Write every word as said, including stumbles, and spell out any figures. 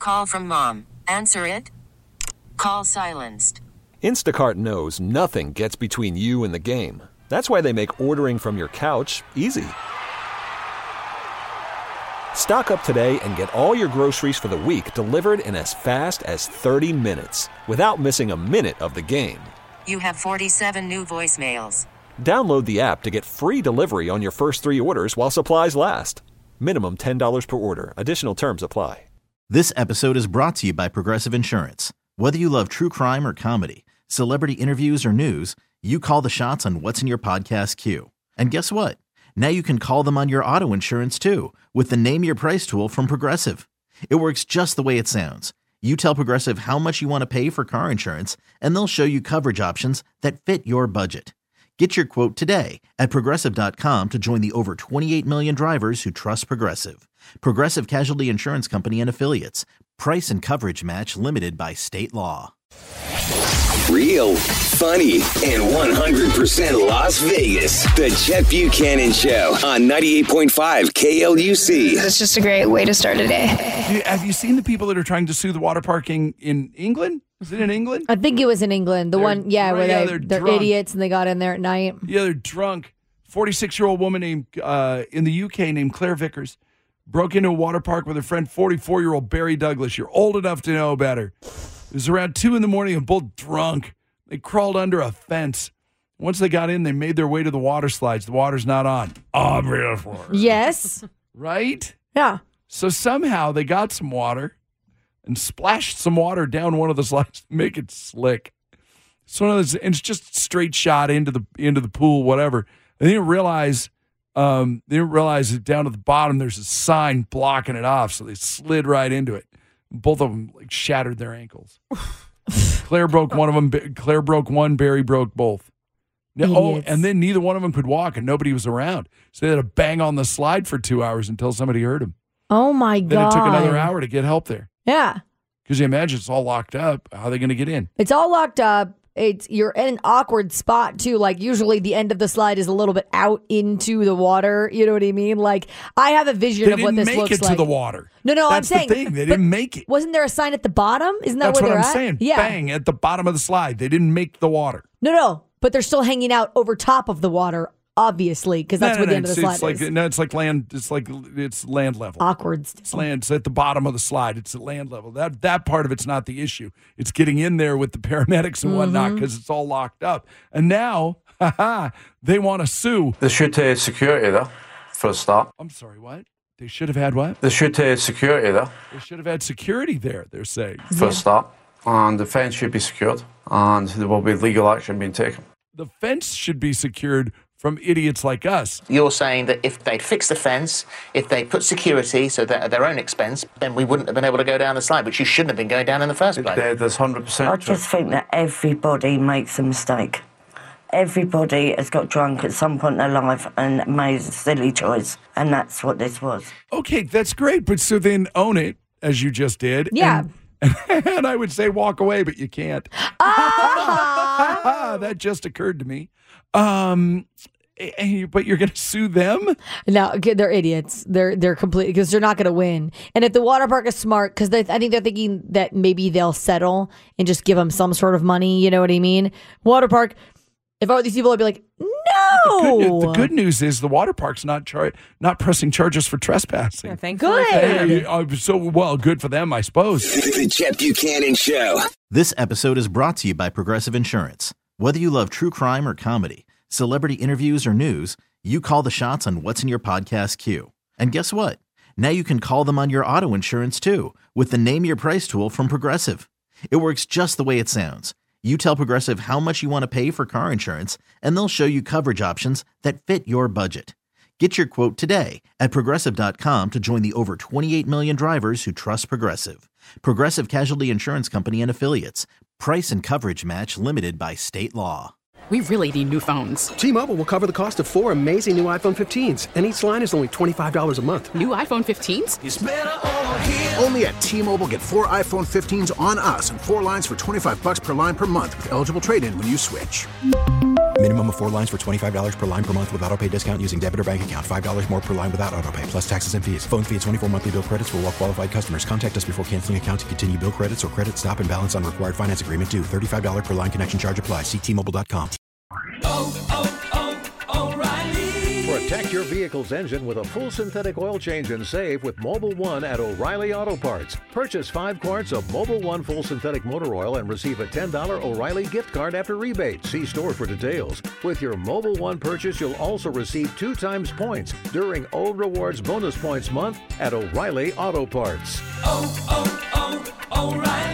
Call from mom. Answer it. Call silenced. Instacart knows nothing gets between you and the game. That's why they make ordering from your couch easy. Stock up today and get all your groceries for the week delivered in as fast as thirty minutes without missing a minute of the game. You have forty-seven new voicemails. Download the app to get free delivery on your first three orders while supplies last. Minimum ten dollars per order. Additional terms apply. This episode is brought to you by Progressive Insurance. Whether you love true crime or comedy, celebrity interviews or news, you call the shots on what's in your podcast queue. And guess what? Now you can call them on your auto insurance too with the Name Your Price tool from Progressive. It works just the way it sounds. You tell Progressive how much you want to pay for car insurance, and they'll show you coverage options that fit your budget. Get your quote today at Progressive dot com to join the over twenty-eight million drivers who trust Progressive. Progressive Casualty Insurance Company and Affiliates. Price and coverage match limited by state law. Real, funny, and one hundred percent Las Vegas. The Chet Buchanan Show on ninety-eight point five K L U C. It's just a great way to start a day. Have you seen the people that are trying to sue the water park in, in England? Was it in England? I think it was in England. The they're, one, yeah, where yeah, they, they're, they're drunk. idiots and they got in there at night. Yeah, they're drunk. forty-six-year-old woman named uh, in the U K named Claire Vickers broke into a water park with her friend forty-four-year-old Barry Douglas. You're old enough to know better. It was around two in the morning and both drunk. They crawled under a fence. Once they got in, they made their way to the water slides. The water's not on. Obviously. Yes. Right? Yeah. So somehow they got some water and splashed some water down one of the slides to make it slick. It's one of those, and it's just straight shot into the into the pool, whatever. They didn't realize um, they didn't realize that down at the bottom there's a sign blocking it off, so they slid right into it. Both of them like shattered their ankles. Claire broke one of them. Claire broke one. Barry broke both. Now, oh, and then neither one of them could walk, and nobody was around, so they had to bang on the slide for two hours until somebody heard them. Oh my god! Then it took another hour to get help there. Yeah. Because you imagine it's all locked up. How are they going to get in? It's all locked up. It's you're in an awkward spot too. Like usually the end of the slide is a little bit out into the water. You know what I mean? Like I have a vision they of what this looks like. They didn't make it like. to the water. No, no, That's I'm saying the thing. They didn't make it. Wasn't there a sign at the bottom? Isn't that That's where what they're I'm at? saying. Yeah. Bang at the bottom of the slide. They didn't make the water. No, no, but they're still hanging out over top of the water, obviously, because that's no, where no, the end of the it's, slide it's is. like, no, it's like land. It's like it's land level. Awkward. Still. It's land. It's at the bottom of the slide. It's at land level. That that part of it's not the issue. It's getting in there with the paramedics and whatnot because Mm-hmm. it's all locked up. And now, haha, they want to sue. They should take security there for a start. I'm sorry. What? They should have had what? They should take security there. They should have had security there. They're saying for a start, and the fence should be secured, and there will be legal action being taken. The fence should be secured from idiots like us. You're saying that if they'd fix the fence, if they put security so that at their own expense, then we wouldn't have been able to go down the slide, which you shouldn't have been going down in the first place. There's one hundred percent I just think that everybody makes a mistake. Everybody has got drunk at some point in their life and made a silly choice, and that's what this was. Okay, that's great, but so then own it, as you just did. Yeah. And, and I would say walk away, but you can't. Ah! That just occurred to me. Um, but you're going to sue them? No, okay, they're idiots. They're they're complete because they're not going to win. And if the water park is smart, because I think they're thinking that maybe they'll settle and just give them some sort of money. You know what I mean? Water park. If I were these people, I'd be like, no. The good, news, the good news is the water park's not char- not pressing charges for trespassing. Yeah, thank good. Hey, uh, so, well, good for them, I suppose. The Chet Buchanan Show. This episode is brought to you by Progressive Insurance. Whether you love true crime or comedy, celebrity interviews or news, you call the shots on what's in your podcast queue. And guess what? Now you can call them on your auto insurance too with the Name Your Price tool from Progressive. It works just the way it sounds. You tell Progressive how much you want to pay for car insurance, and they'll show you coverage options that fit your budget. Get your quote today at Progressive dot com to join the over twenty-eight million drivers who trust Progressive. Progressive Casualty Insurance Company and Affiliates. Price and coverage match limited by state law. We really need new phones. T-Mobile will cover the cost of four amazing new iPhone fifteens, and each line is only twenty-five dollars a month. New iPhone fifteens? It's better over here. Only at T-Mobile, get four iPhone fifteens on us and four lines for twenty-five bucks per line per month with eligible trade-in when you switch. Minimum of four lines for twenty-five dollars per line per month with auto pay discount using debit or bank account. five dollars more per line without auto pay, plus taxes and fees. Phone fee at twenty-four monthly bill credits for well qualified customers. Contact us before canceling account to continue bill credits or credit stop and balance on required finance agreement due. thirty-five dollars per line connection charge applies. See T Mobile dot com. Oh, oh, oh, O'Reilly. Protect your vehicle's engine with a full synthetic oil change and save with Mobil one at O'Reilly Auto Parts. Purchase five quarts of Mobil one full synthetic motor oil and receive a ten dollars O'Reilly gift card after rebate. See store for details. With your Mobil one purchase, you'll also receive two times points during O Rewards Bonus Points Month at O'Reilly Auto Parts. Oh, oh, oh, O'Reilly.